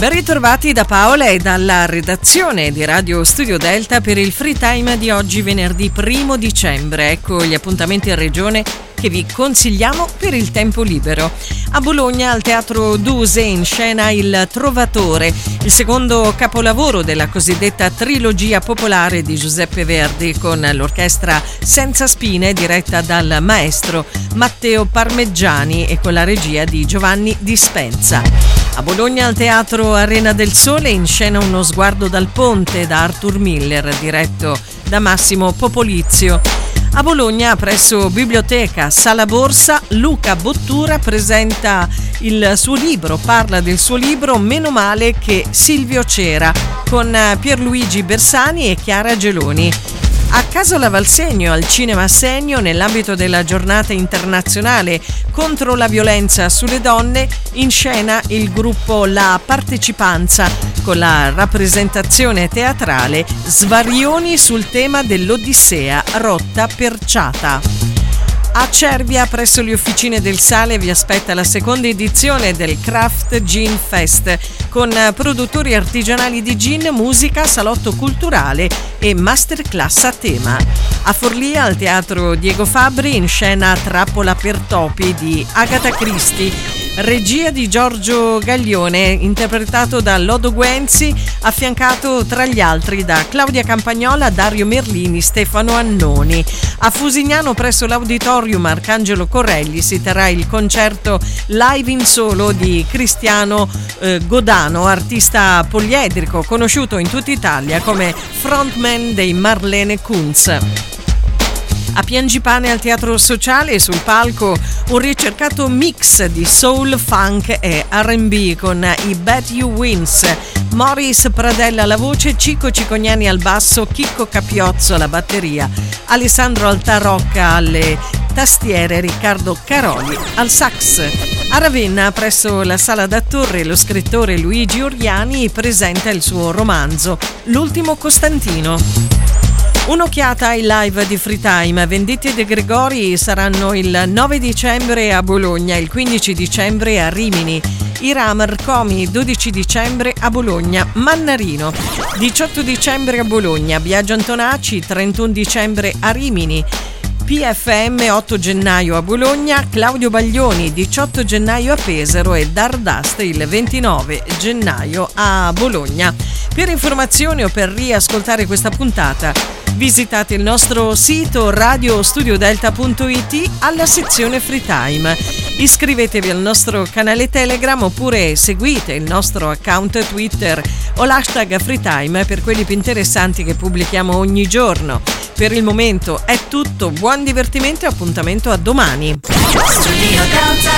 Ben ritrovati da Paola e dalla redazione di Radio Studio Delta per il Free Time di oggi, venerdì 1 dicembre. Ecco gli appuntamenti in regione che vi consigliamo per il tempo libero. A Bologna, al Teatro Duse, in scena Il Trovatore, il secondo capolavoro della cosiddetta trilogia popolare di Giuseppe Verdi, con l'orchestra Senza Spine diretta dal maestro Matteo Parmeggiani e con la regia di Giovanni Dispenza. A Bologna, al Teatro Arena del Sole, in scena Uno sguardo dal ponte da Arthur Miller, diretto da Massimo Popolizio. A Bologna, presso Biblioteca Sala Borsa, Luca Bottura presenta il suo libro, parla del suo libro Meno male che Silvio c'era, con Pierluigi Bersani e Chiara Geloni. A Casola Valsegno, al Cinema Segno, nell'ambito della giornata internazionale contro la violenza sulle donne, in scena il gruppo La Partecipanza con la rappresentazione teatrale Svarioni sul tema dell'Odissea rotta perciata. A Cervia, presso le officine del Sale, vi aspetta la seconda edizione del Craft Gin Fest, con produttori artigianali di gin, musica, salotto culturale e masterclass a tema. A Forlì, al Teatro Diego Fabbri, in scena Trappola per topi di Agatha Christie, regia di Giorgio Gaglione, interpretato da Lodo Guenzi, affiancato tra gli altri da Claudia Campagnola, Dario Merlini, Stefano Annoni. A Fusignano, presso l'Auditorium Arcangelo Corelli, si terrà il concerto live in solo di Cristiano Godano, artista poliedrico conosciuto in tutta Italia come frontman dei Marlene Kunz. A Piangipane, al Teatro Sociale, sul palco un ricercato mix di soul, funk e R&B con i Bet You Wins, Morris Pradella alla voce, Cico Cicognani al basso, Chicco Capiozzo alla batteria, Alessandro Altarocca alle tastiere, Riccardo Caroli al sax. A Ravenna, presso la Sala da Torre, lo scrittore Luigi Oriani presenta il suo romanzo L'ultimo Costantino. Un'occhiata ai live di Free Time. Venditti e De Gregori saranno il 9 dicembre a Bologna, il 15 dicembre a Rimini, Iram Comi 12 dicembre a Bologna, Mannarino 18 dicembre a Bologna, Biagio Antonacci 31 dicembre a Rimini, PFM 8 gennaio a Bologna, Claudio Baglioni 18 gennaio a Pesaro e Dardust il 29 gennaio a Bologna. Per informazioni o per riascoltare questa puntata visitate il nostro sito radiostudiodelta.it alla sezione Free Time. Iscrivetevi al nostro canale Telegram oppure seguite il nostro account Twitter o l'hashtag Free Time per quelli più interessanti che pubblichiamo ogni giorno. Per il momento è tutto, buon divertimento e appuntamento a domani. Studio Delta.